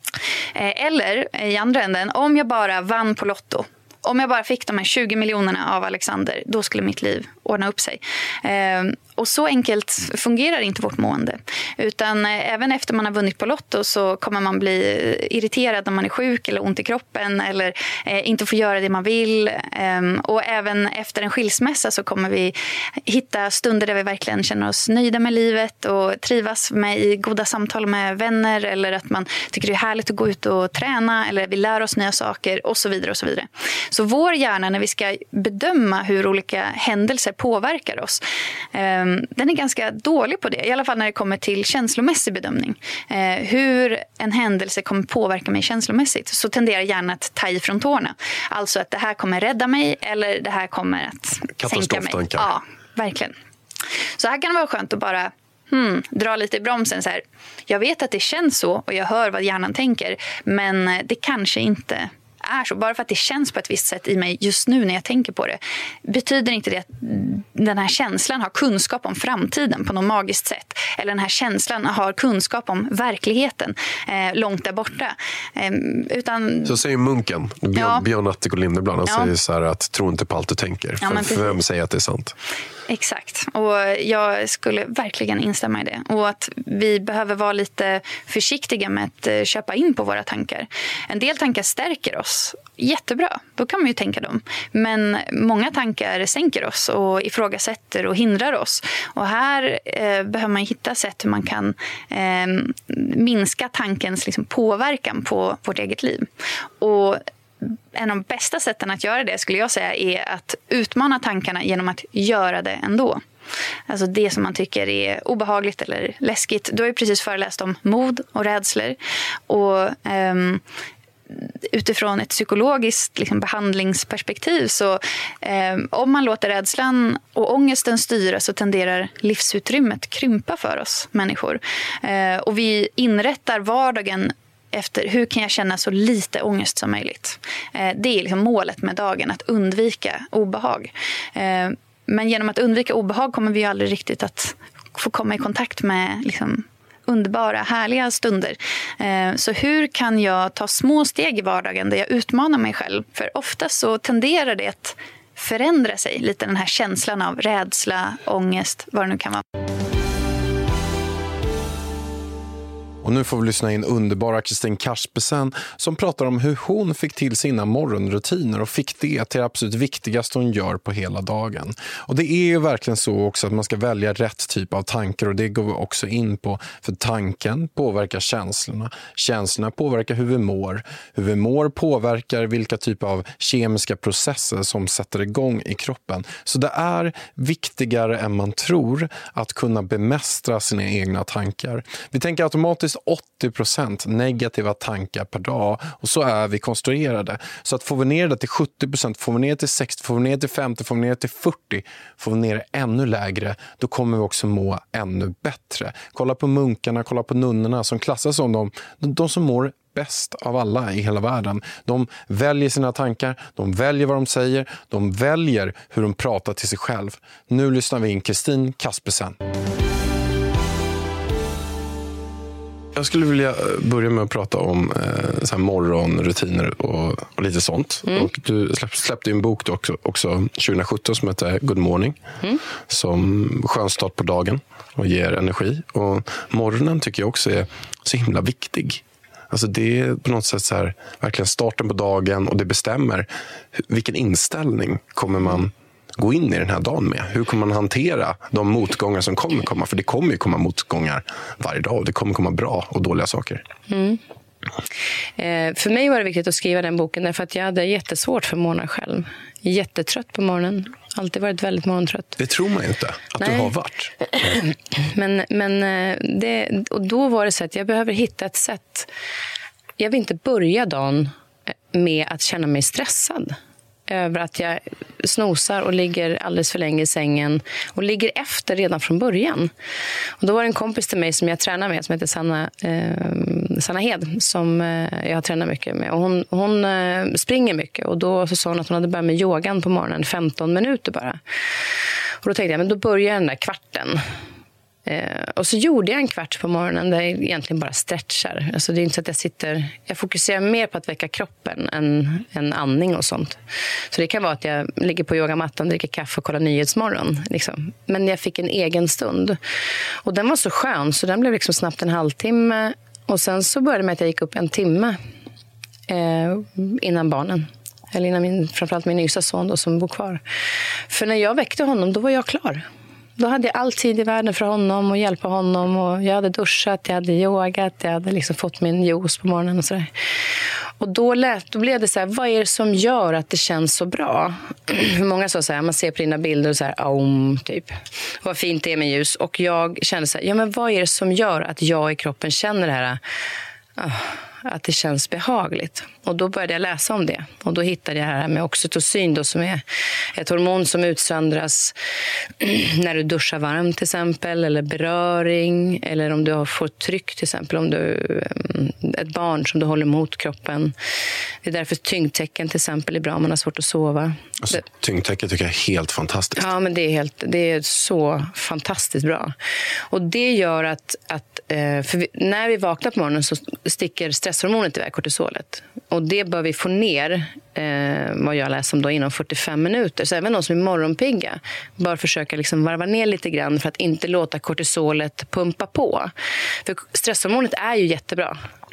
Eller i andra änden, om jag bara vann på Lotto, om jag bara fick de här tjugo miljonerna av Alexander, då skulle mitt liv ordna upp sig. Eh, och så enkelt fungerar inte vårt mående. Utan eh, även efter man har vunnit på Lotto så kommer man bli irriterad när man är sjuk eller ont i kroppen eller eh, inte få göra det man vill. Eh, och även efter en skilsmässa så kommer vi hitta stunder där vi verkligen känner oss nöjda med livet och trivas med i goda samtal med vänner, eller att man tycker det är härligt att gå ut och träna, eller vi lär oss nya saker och så vidare och så vidare. Så vår hjärna, när vi ska bedöma hur olika händelser påverkar oss, eh, den är ganska dålig på det. I alla fall när det kommer till känslomässig bedömning. Eh, hur en händelse kommer påverka mig känslomässigt, så tenderar hjärnan att ta i från tårna. Alltså att det här kommer rädda mig eller det här kommer att sänka mig. Ja, verkligen. Så här kan det vara skönt att bara Hmm, dra lite i bromsen så här. Jag vet att det känns så och jag hör vad hjärnan tänker, men det kanske inte är så. Bara för att det känns på ett visst sätt i mig just nu när jag tänker på det, betyder inte det att den här känslan har kunskap om framtiden på något magiskt sätt. Eller den här känslan har kunskap om verkligheten eh, långt där borta. Eh, utan... Så säger munken, Björn, ja. Björn Attic och Lindeblad, han ja. säger så här att tro inte på allt du tänker. Ja, för, för vem säger att det är sant? Exakt. Och jag skulle verkligen instämma i det. Och att vi behöver vara lite försiktiga med att köpa in på våra tankar. En del tankar stärker oss. oss, jättebra, då kan man ju tänka dem. Men många tankar sänker oss och ifrågasätter och hindrar oss. Och här eh, behöver man hitta sätt hur man kan eh, minska tankens liksom, påverkan på vårt eget liv. Och en av de bästa sätten att göra det skulle jag säga är att utmana tankarna genom att göra det ändå. Alltså det som man tycker är obehagligt eller läskigt. Du har ju precis föreläst om mod och rädslor. Och um, utifrån ett psykologiskt liksom, behandlingsperspektiv så um, om man låter rädslan och ångesten styra så tenderar livsutrymmet krympa för oss människor. Uh, och vi inrättar vardagen efter hur kan jag känna så lite ångest som möjligt. Uh, det är liksom målet med dagen, att undvika obehag. Uh, Men genom att undvika obehag kommer vi ju aldrig riktigt att få komma i kontakt med liksom, underbara, härliga stunder. Eh, så hur kan jag ta små steg i vardagen där jag utmanar mig själv? För ofta så tenderar det att förändra sig. Lite den här känslan av rädsla, ångest, vad det nu kan vara. Och nu får vi lyssna in underbara Kristin Kaspersen som pratar om hur hon fick till sina morgonrutiner och fick det till det absolut viktigaste hon gör på hela dagen. Och det är ju verkligen så också att man ska välja rätt typ av tankar, och det går vi också in på. För tanken påverkar känslorna. Känslorna påverkar hur vi mår. Hur vi mår påverkar vilka typer av kemiska processer som sätter igång i kroppen. Så det är viktigare än man tror att kunna bemästra sina egna tankar. Vi tänker automatiskt åttio procent negativa tankar per dag, och så är vi konstruerade. Så att får vi ner det till sjuttio procent, får vi ner till sextio, får vi ner till femtio, får vi ner till fyrtio, får vi ner det ännu lägre, då kommer vi också må ännu bättre. Kolla på munkarna, kolla på nunnorna som klassas som de, de som mår bäst av alla i hela världen. De väljer sina tankar, de väljer vad de säger, de väljer hur de pratar till sig själv. Nu lyssnar vi in Kristin Kaspersen. Jag skulle vilja börja med att prata om eh, så här morgonrutiner och, och lite sånt. Mm. Och du släpp, släppte en bok då också, också tjugo sjutton som heter Good Morning. Mm. Som skön start på dagen och ger energi. Och morgonen tycker jag också är så himla viktig. Alltså det är på något sätt så här, verkligen starten på dagen, och det bestämmer vilken inställning kommer man gå in i den här dagen med. Hur kommer man hantera de motgångar som kommer komma? För det kommer ju komma motgångar varje dag. Det kommer komma bra och dåliga saker. Mm. Eh, för mig var det viktigt att skriva den boken därför att jag hade jättesvårt för morgonen själv. Jättetrött på morgonen. Alltid varit väldigt morgontrött. Det tror man inte att Nej. du har varit. men men det, och då var det så att jag behöver hitta ett sätt. Jag vill inte börja dagen med att känna mig stressad över att jag snosar och ligger alldeles för länge i sängen och ligger efter redan från början. Och då var det en kompis till mig som jag tränar med som heter Sanna, eh, Sanna Hed som eh, jag har tränat mycket med. Och hon, hon eh, springer mycket, och då så sa hon att hon hade börjat med yogan på morgonen, femton minuter bara. Och då tänkte jag, men då börjar den där kvarten. Eh, och så gjorde jag en kvart på morgonen där jag egentligen bara stretchar. Alltså det är inte så att jag sitter... Jag fokuserar mer på att väcka kroppen än, än andning och sånt. Så det kan vara att jag ligger på yogamattan, dricker kaffe och kollar Nyhetsmorgon. Liksom. Men jag fick en egen stund. Och den var så skön, så den blev liksom snabbt en halvtimme. Och sen så började det med att jag gick upp en timme eh, innan barnen. Eller innan min, framförallt min yngsta son då, som bor kvar. För när jag väckte honom, då var jag klar. Då hade jag all tid i världen för honom och hjälpa honom. Och jag hade duschat, jag hade yogat, jag hade liksom fått min juice på morgonen och sådär. Och då, lät, då blev det så här, vad är det som gör att det känns så bra? Hur många sa så här, man ser på dina bilder och så här, om typ. Vad fint det är med ljus. Och jag kände så här, ja men vad är det som gör att jag i kroppen känner det här... Uh, att det känns behagligt. Och då började jag läsa om det. Och då hittade jag det här med oxytocin då, som är ett hormon som utsöndras när du duschar varmt till exempel, eller beröring, eller om du har fått tryck till exempel, om du ett barn som du håller mot kroppen. Det är därför tyngdtecken till exempel är bra om man har svårt att sova. Alltså, tyngdtecken tycker jag är helt fantastiskt. Ja, men det är, helt, det är så fantastiskt bra. Och det gör att, att för vi, när vi vaknar på morgonen så sticker stresshormonet iväg, kortisolet. Och det bör vi få ner, eh, vad jag läser om då, inom fyrtiofem minuter. Så även de som är morgonpigga bör försöka liksom varva ner lite grann för att inte låta kortisolet pumpa på. För stresshormonet är ju jättebra.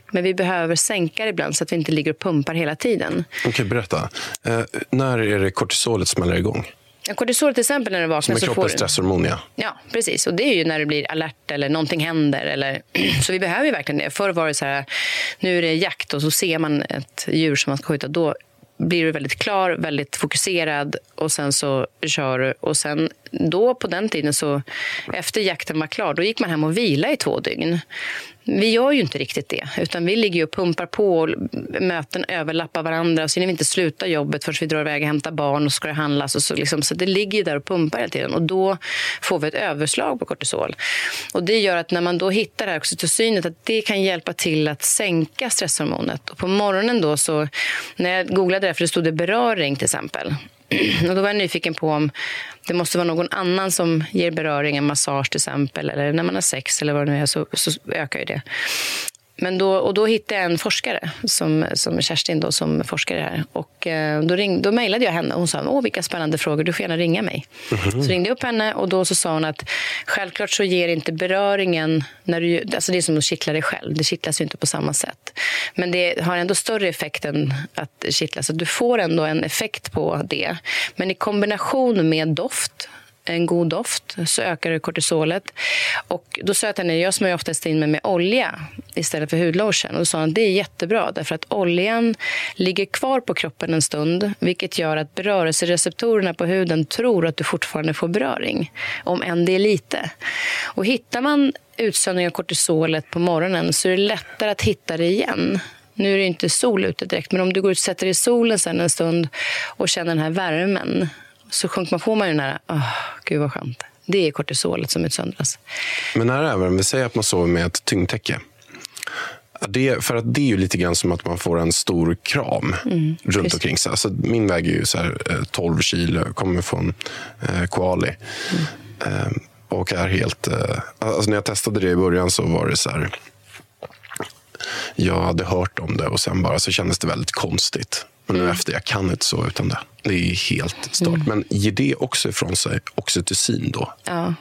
Men vi behöver sänka det ibland så att vi inte ligger och pumpar hela tiden. Okej, okay, berätta. Eh, när är det kortisolet smäller igång? Ja, kortisol till exempel när du vaknar så får du... Som är kroppens stresshormon, ja. Ja, precis. Och det är ju när du blir alert eller någonting händer. Eller... Så vi behöver ju verkligen det. Förr var det så här, nu är det jakt och så ser man ett djur som man ska skjuta. Då blir du väldigt klar, väldigt fokuserad och sen så kör du. Och sen då på den tiden så, efter jakten var klar, då gick man hem och vila i två dygn. Vi gör ju inte riktigt det, utan vi ligger ju och pumpar på och möten överlappar varandra och så när vi inte slutar jobbet först vi drar iväg och hämtar barn och ska det handlas och så, liksom, så det ligger ju där och pumpar hela tiden och då får vi ett överslag på kortisol. Och det gör att när man då hittar det här oxytocinet att det kan hjälpa till att sänka stresshormonet. Och på morgonen då så, när jag googlade det, för det stod det beröring till exempel. Och då var jag nyfiken på om det måste vara någon annan som ger beröring, en massage till exempel, eller när man har sex eller vad det nu är så, så ökar ju det. Men då, och då hittade jag en forskare som, som Kerstin då, som forskare här. Och eh, då, ring, då mejlade jag henne och hon sa, åh vilka spännande frågor, du får gärna ringa mig. Mm-hmm. Så ringde jag upp henne och då så sa hon att självklart så ger inte beröringen, när du, alltså det är som att kittla dig själv, det kittlas ju inte på samma sätt. Men det har ändå större effekt än att kittla, så du får ändå en effekt på det. Men i kombination med doft, en god doft, så ökar det kortisolet. Och då sa jag till henne, jag smörjer oftast in mig med olja istället för hudlotion. Och då sa hon att det är jättebra därför att oljan ligger kvar på kroppen en stund, vilket gör att berörelsereceptorerna på huden tror att du fortfarande får beröring, om än det är lite. Och hittar man utsöndring av kortisolet på morgonen så är det lättare att hitta det igen. Nu är det inte sol ute direkt, men om du går ut och sätter dig i solen sen en stund och känner den här värmen, så sjunker man, får man ju den här, åh, gud vad skönt. Det är kortisolet som utsöndras. Men när även, vi säger att man sover med ett tyngdtäcke. Det, för att det är ju lite grann som att man får en stor kram mm, runt precis. Omkring sig. Alltså, min väger ju så här tolv kilo, kommer från eh, Koali. Mm. Eh, och är helt, eh, alltså när jag testade det i början så var det så här, jag hade hört om det och sen bara så kändes det väldigt konstigt. Men nu mm. efter, jag kan inte så utan det. Det är helt stört. Mm. Men ger det också ifrån sig oxytocin då? Ja.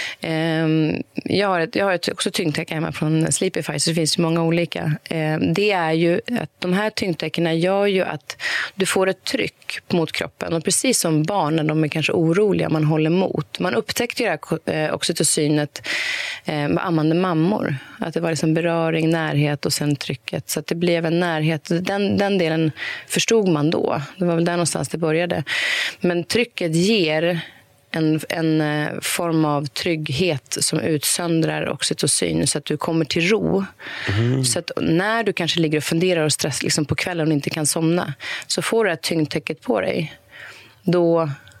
Um, jag har, ett, jag har ett, också tyngdtäcke hemma från Sleepify, så det finns ju många olika. Um, det är ju att de här tyngdtäckena gör ju att du får ett tryck mot kroppen. Och precis som barn när de är kanske oroliga, man håller emot. Man upptäckte ju det här uh, oxytocinet uh, med ammande mammor. Att det var liksom beröring, närhet och sen trycket. Så att det blev en närhet. Den, den delen förstod man då. Det var väl där någonstans det började. Men trycket ger en, en form av trygghet som utsöndrar oxytocin så att du kommer till ro. Mm. Så att när du kanske ligger och funderar och stress liksom på kvällen och inte kan somna, så får du ett tyngdtäcket på dig. Då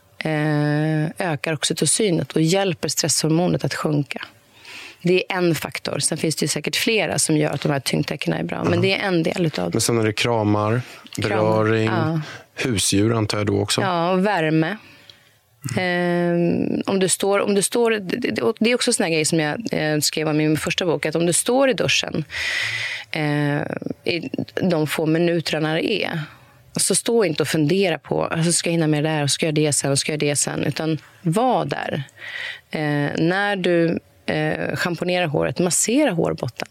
eh, ökar oxytocinet och hjälper stresshormonet att sjunka. Det är en faktor. Sen finns det ju säkert flera som gör att de här tyngdtäckena är bra. Men mm. det är en del utav det. Men sen är det kramar, beröring, ja. Husdjur antar jag då också. Ja, och värme. Mm. Eh, om du står, om du står, det är också såna grejer som jag eh, skrev om i min första bok. Att om du står i duschen eh, i de få minuterna det är, så stå inte och fundera på alltså, ska jag hinna med det där och ska jag det sen och ska jag det sen. Utan var där. Eh, när du Eh, schamponera håret, massera hårbotten.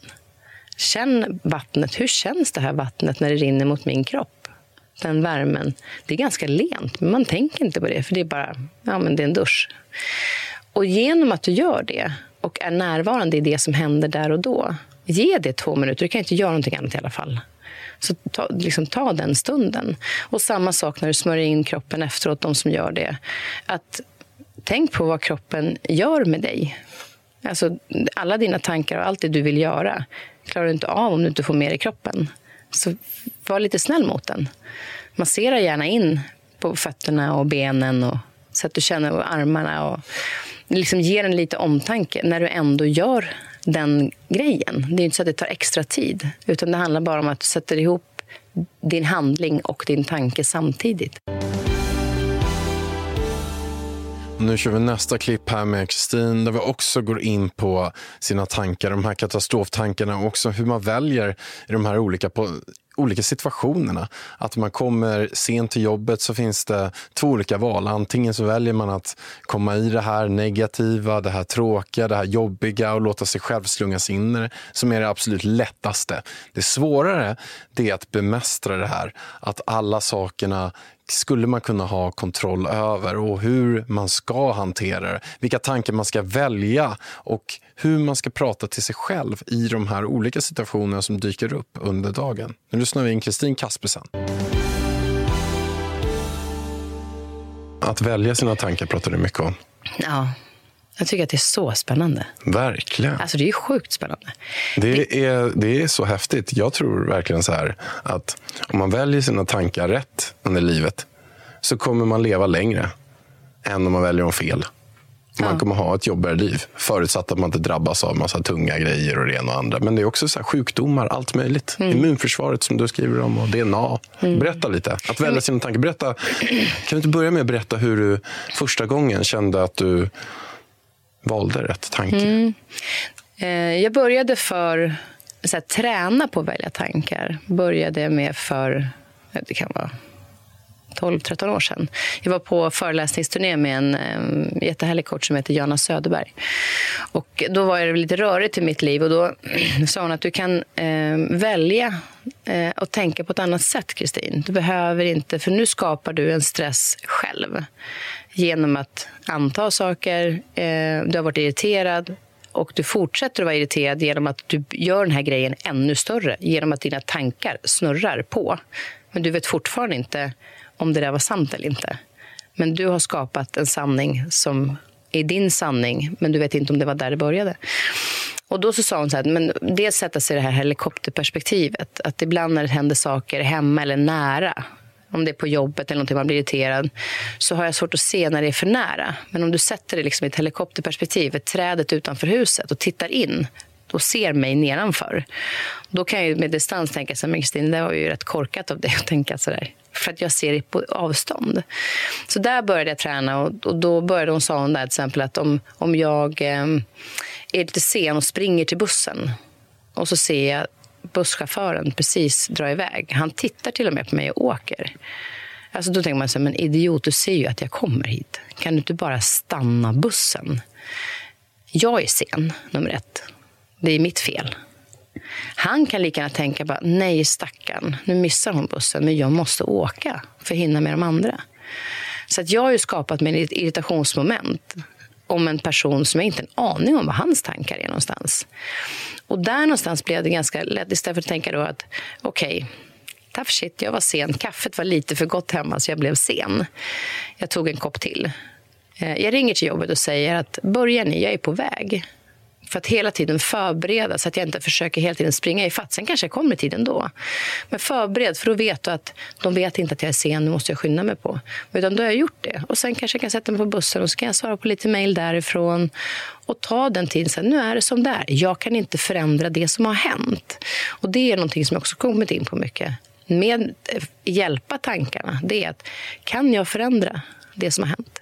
Känn vattnet. Hur känns det här vattnet när det rinner mot min kropp? Den värmen. Det är ganska lent, men man tänker inte på det, för det är bara, ja men det är en dusch. Och genom att du gör det och är närvarande i det som händer där och då, ge det två minuter. Du kan inte göra någonting annat i alla fall. Så ta, liksom, ta den stunden. Och samma sak när du smörjer in kroppen efteråt, de som gör det. Att tänk på vad kroppen gör med dig. Alltså, alla dina tankar och allt det du vill göra klarar du inte av om du inte får mer i kroppen. Så var lite snäll mot den. Massera gärna in på fötterna och benen och, så att du känner armarna och liksom ger den lite omtanke när du ändå gör den grejen. Det är inte så att det tar extra tid, utan det handlar bara om att du sätter ihop din handling och din tanke samtidigt. Nu kör vi nästa klipp här med Kristin där vi också går in på sina tankar, de här katastroftankarna och också hur man väljer i de här olika, på, olika situationerna. Att man kommer sent till jobbet så finns det två olika val. Antingen så väljer man att komma i det här negativa, det här tråkiga, det här jobbiga och låta sig själv slungas in i det, som är det absolut lättaste. Det svårare det är att bemästra det här. Att alla sakerna skulle man kunna ha kontroll över och hur man ska hantera det. Vilka tankar man ska välja och hur man ska prata till sig själv i de här olika situationerna som dyker upp under dagen. Nu lyssnar vi in Kristin Kaspersen. Att välja sina tankar pratar du mycket om. Ja, jag tycker att det är så spännande. Verkligen. Alltså det är ju sjukt spännande. Det, det... Är, det är så häftigt. Jag tror verkligen så här att om man väljer sina tankar rätt under livet så kommer man leva längre än om man väljer dem fel. Man ja. kommer ha ett jobbigare liv, förutsatt att man inte drabbas av massa tunga grejer och det ena och andra. Men det är också så här sjukdomar, allt möjligt. Mm. Immunförsvaret som du skriver om och D N A. Mm. Berätta lite. Att välja sina tankar. Berätta, kan du inte börja med att berätta hur du första gången kände att du valde rätt tanke? Mm. Eh, jag började för så här, träna på att välja tankar. Började med för, det kan vara tolv tretton år sedan. Jag var på föreläsningsturné med en um, jättehärlig coach som heter Jana Söderberg. Och då var det lite rörigt i mitt liv och då sa hon att du kan um, välja uh, och tänka på ett annat sätt, Kristin. Du behöver inte, för nu skapar du en stress själv genom att anta saker. Uh, du har varit irriterad och du fortsätter att vara irriterad genom att du gör den här grejen ännu större genom att dina tankar snurrar på. Men du vet fortfarande inte om det där var sant eller inte. Men du har skapat en sanning som är din sanning, men du vet inte om det var där det började. Och då så sa hon så här, men det sätter sig det här helikopterperspektivet. Att ibland när det händer saker hemma eller nära, om det är på jobbet eller någonting man blir irriterad, så har jag svårt att se när det är för nära. Men om du sätter det liksom i ett helikopterperspektiv, ett trädet utanför huset och tittar in och ser mig nedanför, då kan jag ju med distans tänka så här, men Kristin, det var ju rätt korkat av det att tänka så där. För att jag ser det på avstånd. Så där började jag träna och, och då började hon sa hon där till exempel att om, om jag eh, är lite sen och springer till bussen och så ser jag busschauffören precis dra iväg. Han tittar till och med på mig och åker. Alltså då tänker man så här, men idiot, du ser ju att jag kommer hit. Kan du inte bara stanna bussen? Jag är sen, nummer ett. Det är mitt fel. Han kan lika gärna tänka bara, nej stackarn, nu missar hon bussen, men jag måste åka för att hinna med de andra. Så att jag har ju skapat mig ett irritationsmoment om en person som jag inte har en aning om vad hans tankar är någonstans. Och där någonstans blev det ganska lätt, istället för att tänka då att okej, okay, tough shit, jag var sen, kaffet var lite för gott hemma så jag blev sen. Jag tog en kopp till. Jag ringer till jobbet och säger att börjar ni, jag är på väg. För att hela tiden förbereda så att jag inte försöker hela tiden springa i fatt. Sen kanske jag kommer i tiden då. Men förbered, för då vet du att de vet inte att jag är sen, nu måste jag skynda mig på. Utan då har jag gjort det. Och sen kanske jag kan sätta mig på bussen och så kan jag svara på lite mejl därifrån. Och ta den tiden så här, nu är det som det är. Jag kan inte förändra det som har hänt. Och det är någonting som jag också kommit in på mycket. Med hjälpa tankarna. Det är att, kan jag förändra det som har hänt?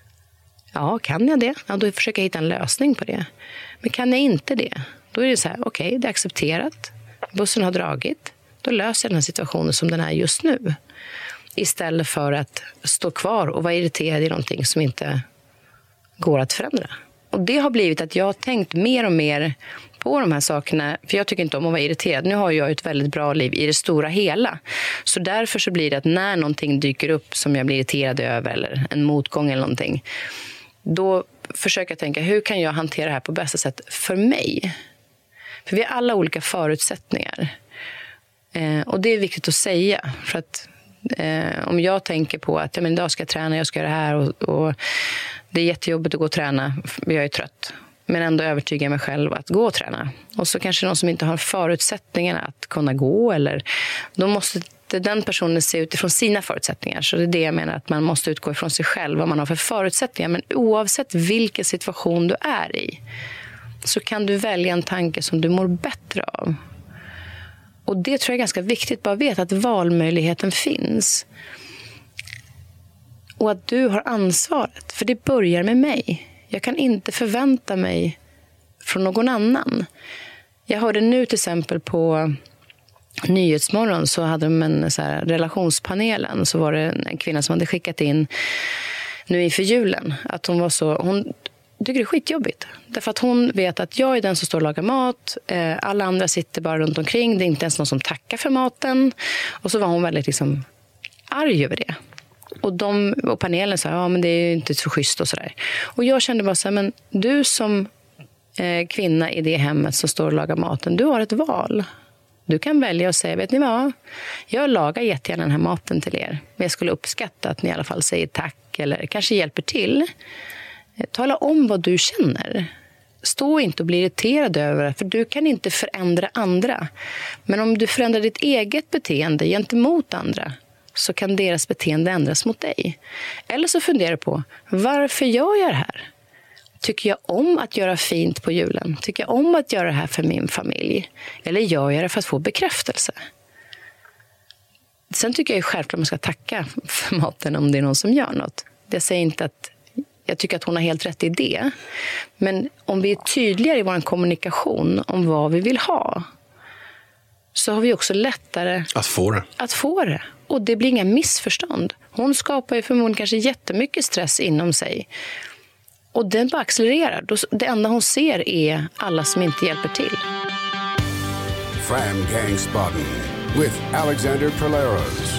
Ja, kan jag det? Ja, då försöker jag hitta en lösning på det. Men kan jag inte det? Då är det så här, okej, okay, det är accepterat. Bussen har dragit. Då löser jag den här situationen som den är just nu. Istället för att stå kvar och vara irriterad i någonting som inte går att förändra. Och det har blivit att jag har tänkt mer och mer på de här sakerna. För jag tycker inte om att vara irriterad. Nu har jag ett väldigt bra liv i det stora hela. Så därför så blir det att när någonting dyker upp som jag blir irriterad över, eller en motgång eller någonting, då försöker jag tänka, hur kan jag hantera det här på bästa sätt för mig? För vi har alla olika förutsättningar. Eh, och det är viktigt att säga. För att eh, om jag tänker på att ja, men idag ska jag träna, jag ska göra det här. Och, och det är jättejobbigt att gå och träna, för jag är trött. Men ändå övertyga mig själv att gå och träna. Och så kanske någon som inte har förutsättningarna att kunna gå. Eller, då måste den personen se utifrån sina förutsättningar. Så det är det jag menar, att man måste utgå ifrån sig själv, vad man har för förutsättningar. Men oavsett vilken situation du är i, så kan du välja en tanke som du mår bättre av. Och det tror jag är ganska viktigt, bara veta att valmöjligheten finns. Och att du har ansvaret, för det börjar med mig. Jag kan inte förvänta mig från någon annan. Jag hörde nu till exempel på Nyhetsmorgon så hade de en så här, relationspanelen, så var det en kvinna som hade skickat in nu inför julen att hon var så, hon tycker det är skitjobbigt därför att hon vet att jag är den som står och lagar mat, eh, alla andra sitter bara runt omkring, det är inte ens någon som tackar för maten, och så var hon väldigt liksom arg över det. Och, de, och panelen sa, ja men det är ju inte så schysst och sådär. Och jag kände bara så här, men du som eh, kvinna i det hemmet som står och lagar maten, du har ett val. Du kan välja och säga, vet ni vad? Jag lagar jättegärna den här maten till er. Men jag skulle uppskatta att ni i alla fall säger tack eller kanske hjälper till. Tala om vad du känner. Stå inte och bli irriterad över det, för du kan inte förändra andra. Men om du förändrar ditt eget beteende gentemot andra, så kan deras beteende ändras mot dig. Eller så funderar på, varför gör jag det här? Tycker jag om att göra fint på julen? Tycker jag om att göra det här för min familj? Eller gör jag det för att få bekräftelse? Sen tycker jag självklart att man ska tacka för maten om det är någon som gör något. Jag säger inte att jag tycker att hon har helt rätt i det. Men om vi är tydligare i vår kommunikation om vad vi vill ha, så har vi också lättare att få det. Att få det. Och det blir inga missförstånd. Hon skapar ju förmodligen kanske jättemycket stress inom sig. Och den bara accelererar. Det enda hon ser är alla som inte hjälper till. Framgångsbotten with Alexander Praleros.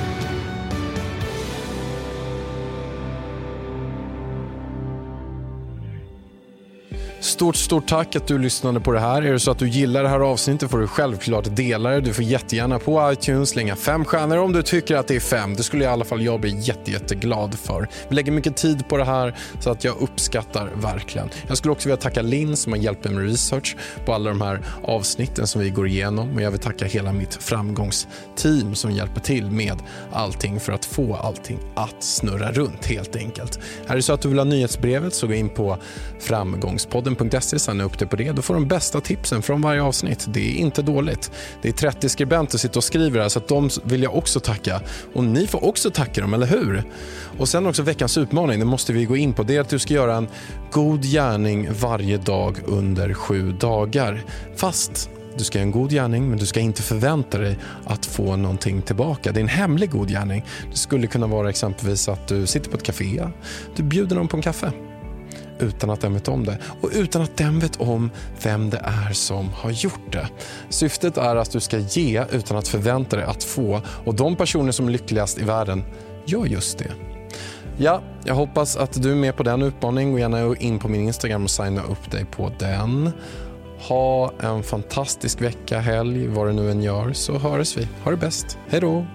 Stort, stort tack att du lyssnade på det här. Är det så att du gillar det här avsnittet får du självklart dela det. Du får jättegärna på iTunes slänga fem stjärnor om du tycker att det är fem. Det skulle i alla fall jag bli jätte, jätteglad för. Vi lägger mycket tid på det här så att jag uppskattar verkligen. Jag skulle också vilja tacka Linn som har hjälpt mig med research på alla de här avsnitten som vi går igenom. Och jag vill tacka hela mitt framgångsteam som hjälper till med allting för att få allting att snurra runt helt enkelt. Är det så att du vill ha nyhetsbrevet så gå in på framgångspodden punkt se, signa upp dig på det. Då får de bästa tipsen från varje avsnitt. Det är inte dåligt. Det är trettio skribenter som sitter och skriver här, så att de vill jag också tacka. Och ni får också tacka dem, eller hur? Och sen också veckans utmaning, det måste vi gå in på. Det är att du ska göra en god gärning varje dag under sju dagar. Fast du ska göra en god gärning, men du ska inte förvänta dig att få någonting tillbaka. Det är en hemlig god gärning. Det skulle kunna vara exempelvis att du sitter på ett café. Du bjuder någon på en kaffe. Utan att den vet om det. Och utan att den vet om vem det är som har gjort det. Syftet är att du ska ge utan att förvänta dig att få. Och de personer som är lyckligast i världen gör just det. Ja, jag hoppas att du är med på den utmaningen. Gå gärna in på min Instagram och signa upp dig på den. Ha en fantastisk vecka, helg, vad du nu än gör. Så hörs vi. Ha det bäst. Hej då!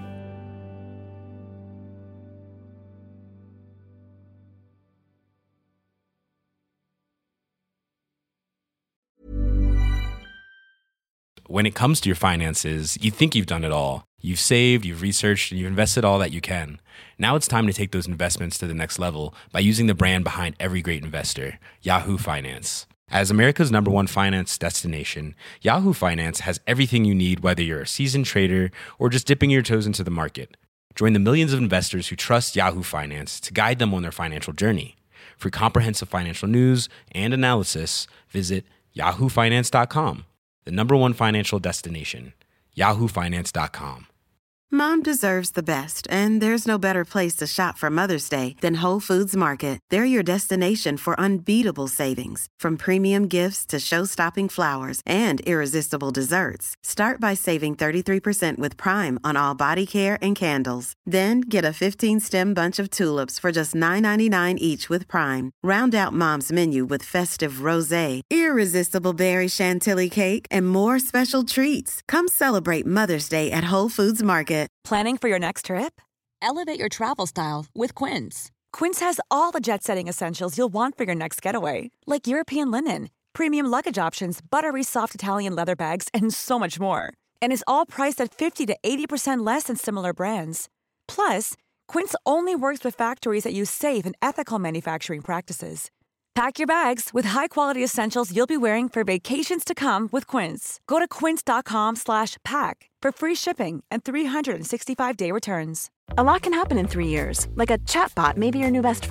When it comes to your finances, you think you've done it all. You've saved, you've researched, and you've invested all that you can. Now it's time to take those investments to the next level by using the brand behind every great investor, Yahoo Finance. As America's number one finance destination, Yahoo Finance has everything you need, whether you're a seasoned trader or just dipping your toes into the market. Join the millions of investors who trust Yahoo Finance to guide them on their financial journey. For comprehensive financial news and analysis, visit yahoo finance dot com. The number one financial destination, yahoo finance dot com. Mom deserves the best, and there's no better place to shop for Mother's Day than Whole Foods Market. They're your destination for unbeatable savings, from premium gifts to show-stopping flowers and irresistible desserts. Start by saving thirty-three percent with Prime on all body care and candles. Then get a fifteen-stem bunch of tulips for just nine ninety-nine each with Prime. Round out Mom's menu with festive rosé, irresistible berry chantilly cake, and more special treats. Come celebrate Mother's Day at Whole Foods Market. Planning for your next trip? Elevate your travel style with Quince. Quince has all the jet-setting essentials you'll want for your next getaway, like European linen, premium luggage options, buttery soft Italian leather bags, and so much more. And is all priced at fifty to eighty percent less than similar brands. Plus, Quince only works with factories that use safe and ethical manufacturing practices. Pack your bags with high-quality essentials you'll be wearing for vacations to come with Quince. Go to quince dot com slash pack for free shipping and three sixty-five day returns. A lot can happen in three years, like a chatbot may be your new best friend.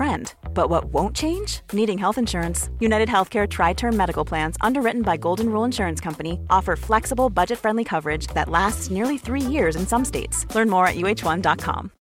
But what won't change? Needing health insurance. United Healthcare Tri-Term Medical Plans, underwritten by Golden Rule Insurance Company, offer flexible, budget-friendly coverage that lasts nearly three years in some states. Learn more at U H one dot com.